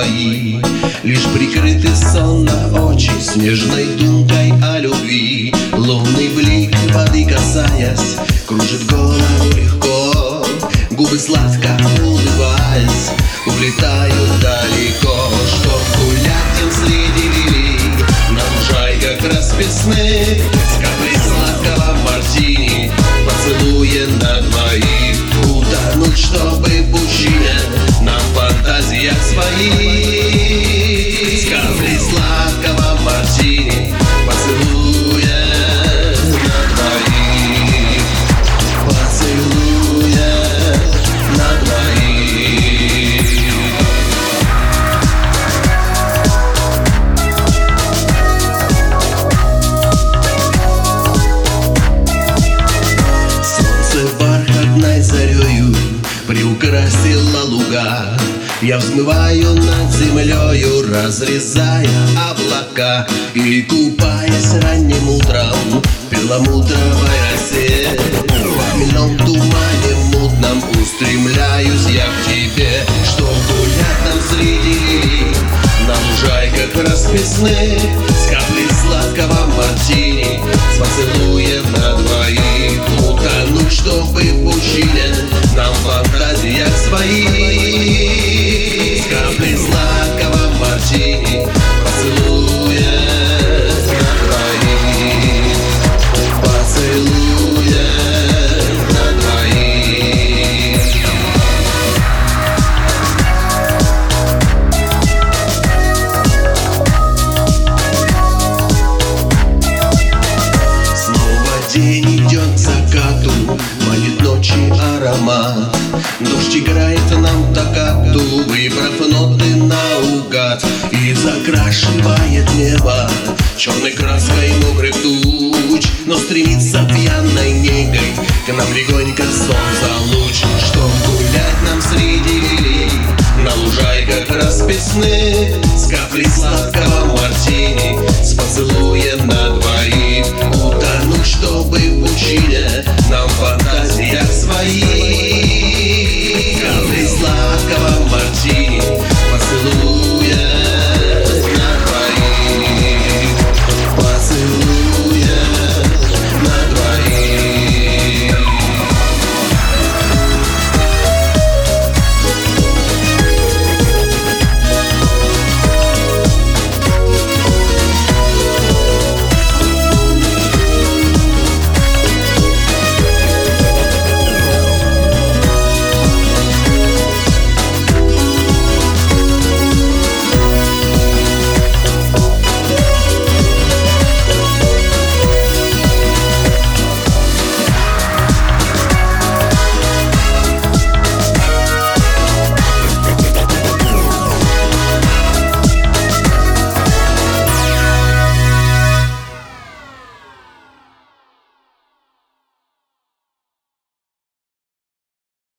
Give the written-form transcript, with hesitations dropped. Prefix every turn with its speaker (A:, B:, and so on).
A: мои лишь прикрыты сонно очи снежной думкой о любви. Лунный блик воды касаясь, кружит голову легко, губы сладко улыбаясь улетают далеко. Чтоб гулять им среди лилий на лужайках расписных, с каплей сладкого мартини, поцелуя на двоих, утонуть, чтобы в пучине нам в фантазиях своих. С каплей сладкого мартини, поцелуя на двоих, поцелуя на двоих. Солнце бархатной зарею приукрасило луга. Я взмываю над землею, разрезая облака, и, купаясь ранним утром в перламутровой росе, в хмельном тумане мутном устремляюсь я к тебе. Чтоб гулять нам среди лилий на лужайках расписных, с каплей сладкого мартини, с поцелуем на двоих, утонуть, чтобы в пучине нам в фантазиях своих. С каплей сладкого мартини, поцелуя на двоих, поцелуя на двоих. Снова день идет к закату, манит ночи аромат. Дождь играет нам токкату, выбрав ноты наугад, и закрашивает небо черной краской мокрых туч. Но стремится пьяной негой к нам легонько солнца луч. Чтоб гулять нам среди лилий на лужайках расписных, с каплей сладкого мартини, с поцелуем на двоих, утонуть, чтобы в пучине нам